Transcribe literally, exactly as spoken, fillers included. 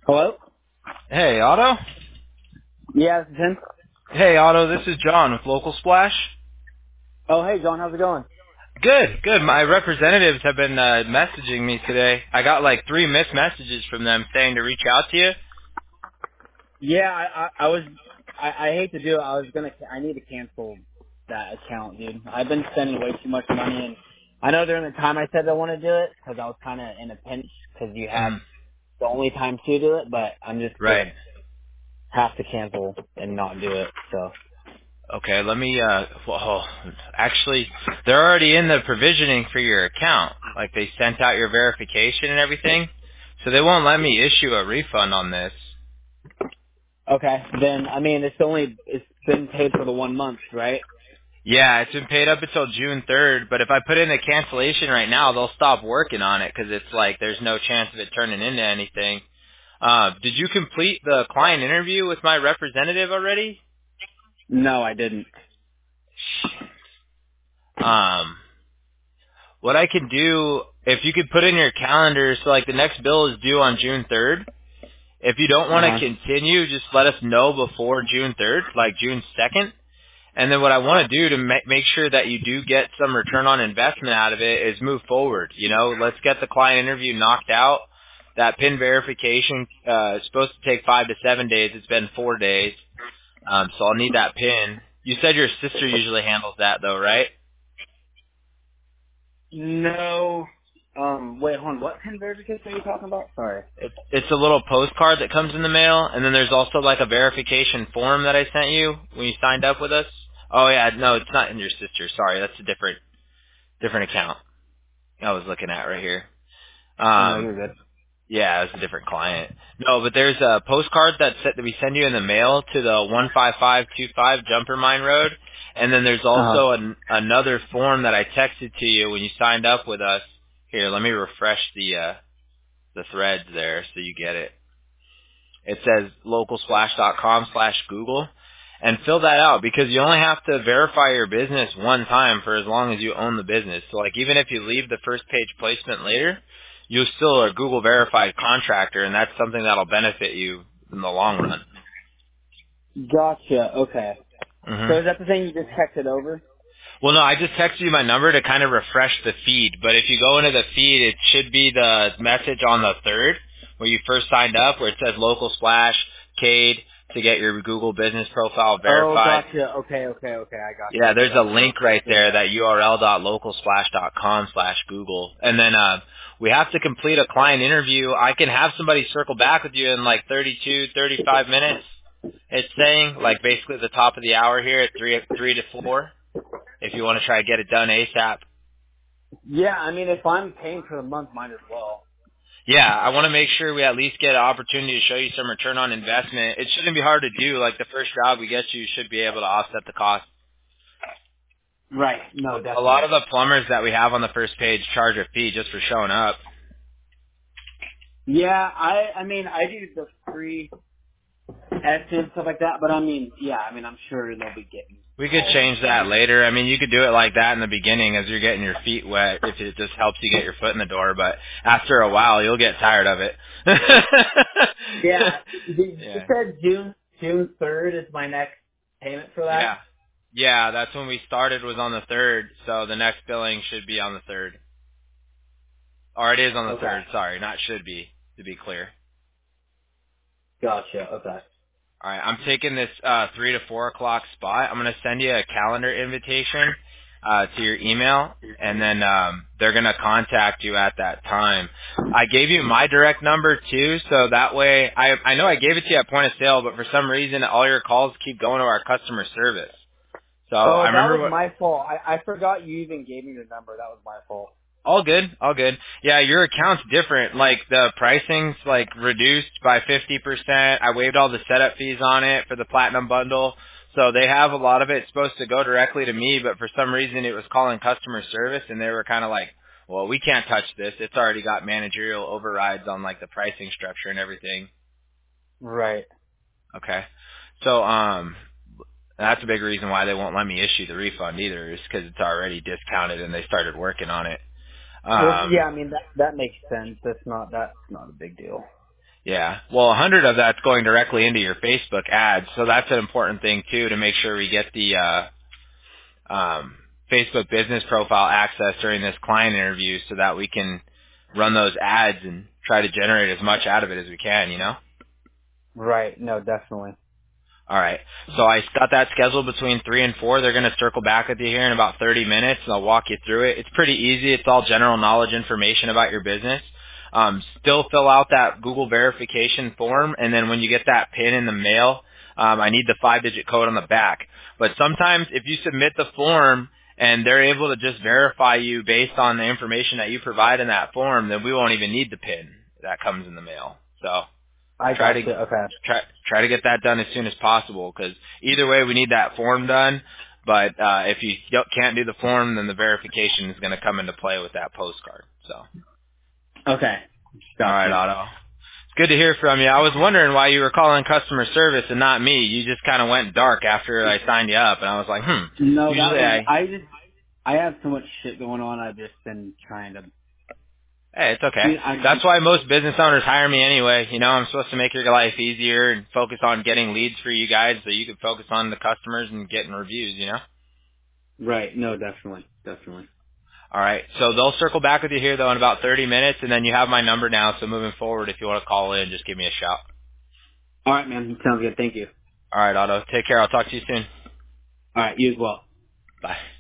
Hello? Hey, Otto. Yeah, this is him. Hey, Otto. This is John with Local Splash. Oh, hey, John, how's it going? Good, good. My representatives have been uh, messaging me today. I got like three missed messages from them saying to reach out to you. Yeah, I, I, I was, I, I hate to do it. I was gonna, I need to cancel that account, dude. I've been spending way too much money, and I know during the time I said I want to do it, because I was kind of in a pinch, because you have Mhm. the only time to do it, but I'm just Right. gonna have to cancel and not do it, so. Okay. Let me. Uh, well, actually, they're already in the provisioning for your account. Like they sent out your verification and everything, so they won't let me issue a refund on this. Okay, then, I mean, it's only, it's been paid for the one month, right? Yeah, it's been paid up until June third, but if I put in a cancellation right now, they'll stop working on it because it's like there's no chance of it turning into anything. Uh, did you complete the client interview with my representative already? No, I didn't. Um, what I can do, if you could put in your calendar, so like the next bill is due on June third. If you don't want to Uh-huh. continue, just let us know before June third, like June second. And then what I want to do to ma- make sure that you do get some return on investment out of it is move forward. You know, let's get the client interview knocked out. That PIN verification uh, is supposed to take five to seven days. It's been four days. Um, so I'll need that PIN. You said your sister usually handles that though, right? No. Um, wait, hold on. What pin verification are you talking about? Sorry. It's it's a little postcard that comes in the mail, and then there's also like a verification form that I sent you when you signed up with us. Oh yeah, no, it's not in your sister. Sorry, that's a different different account I was looking at right here. Oh, no, Um, you're good. yeah, it's a different client. No, but there's a postcard that set, that we send you in the mail to the one five five two five Jumper Mine Road, and then there's Uh-huh. also an, another form that I texted to you when you signed up with us. Here, let me refresh the uh, the threads there so you get it. It says localsplash.com slash Google, and fill that out because you only have to verify your business one time for as long as you own the business. So like even if you leave the first page placement later, you're still a Google verified contractor, and that's something that'll benefit you in the long run. Gotcha. Okay. hmm So is that the thing you just texted over? Well, no, I just texted you my number to kind of refresh the feed. But if you go into the feed, it should be the message on the third where you first signed up, where it says local splash Cade to get your Google business profile Oh, verified. gotcha. Okay, okay, okay. I Yeah, gotcha. I there's a gotcha. link right Yeah. there, that U R L dot localsplash dot com slash Google. And then uh, we have to complete a client interview. I can have somebody circle back with you in like thirty-two, thirty-five minutes. It's saying, like basically the top of the hour here at three, three to four, if you want to try to get it done ASAP. Yeah, I mean, if I'm paying for the month, might as well. Yeah, I want to make sure we at least get an opportunity to show you some return on investment. It shouldn't be hard to do. Like the first job we get you should be able to offset the cost. Right. No, A lot definitely. of the plumbers that we have on the first page charge a fee just for showing up. Yeah, I, I mean, I do the free estimates and stuff like that, but I mean, yeah, I mean, I'm sure they'll be getting We could calls and change stuff. that later. I mean, you could do it like that in the beginning as you're getting your feet wet if it just helps you get your foot in the door, but after a while, you'll get tired of it. Yeah, you yeah. said June, June third is my next payment for that? Yeah. Yeah, that's when we started was on the third, so the next billing should be on the third. Or it is on the Okay. third, sorry, not should be, to be clear. Gotcha. Okay. All right, I'm taking this uh, three to four o'clock spot. I'm gonna send you a calendar invitation uh, to your email, and then um, they're gonna contact you at that time. I gave you my direct number too, so that way I I know I gave it to you at point of sale, but for some reason all your calls keep going to our customer service. So Oh, I that remember was what. my fault. I, I forgot you even gave me your number. That was my fault. All good, all good. Yeah, your account's different. Like the pricing's like reduced by fifty percent. I waived all the setup fees on it for the platinum bundle. So they have a lot of it supposed to go directly to me, but for some reason it was calling customer service and they were kind of like, well, we can't touch this. It's already got managerial overrides on like the pricing structure and everything. Right. Okay. So, um, that's a big reason why they won't let me issue the refund either, is because it's already discounted and they started working on it. Which, Um, yeah, I mean, that, that makes sense. That's not, that's not a big deal. Yeah. Well, a hundred of that's going directly into your Facebook ads, so that's an important thing too to make sure we get the uh, um, Facebook business profile access during this client interview, so that we can run those ads and try to generate as much out of it as we can. You know. Right. No, definitely. All right. So I got that scheduled between three and four. They're going to circle back with you here in about thirty minutes, and I'll walk you through it. It's pretty easy. It's all general knowledge information about your business. Um, still fill out that Google verification form, and then when you get that pin in the mail, um, I need the five-digit code on the back. But sometimes if you submit the form and they're able to just verify you based on the information that you provide in that form, then we won't even need the pin that comes in the mail. So I try got to you. Okay. try try to get that done as soon as possible, because either way we need that form done. But uh, if you don't- can't do the form, then the verification is going to come into play with that postcard. So, all Okay. right, Gotcha. Otto. It's good to hear from you. I was wondering why you were calling customer service and not me. You just kind of went dark after I signed you up, and I was like, hmm. No, that Usually was, I. I just, I have so much shit going on. I've just been trying to, Hey, it's okay. dude, I, That's why most business owners hire me anyway. You know, I'm supposed to make your life easier and focus on getting leads for you guys so you can focus on the customers and getting reviews, you know? right. No, definitely. Definitely. All right. So they'll circle back with you here, though, in about thirty minutes, and then you have my number now, so moving forward, if you want to call in, just give me a shout. All right, man. Sounds good. Thank you. All right, Otto. Take care. I'll talk to you soon. All right. You as well. Bye.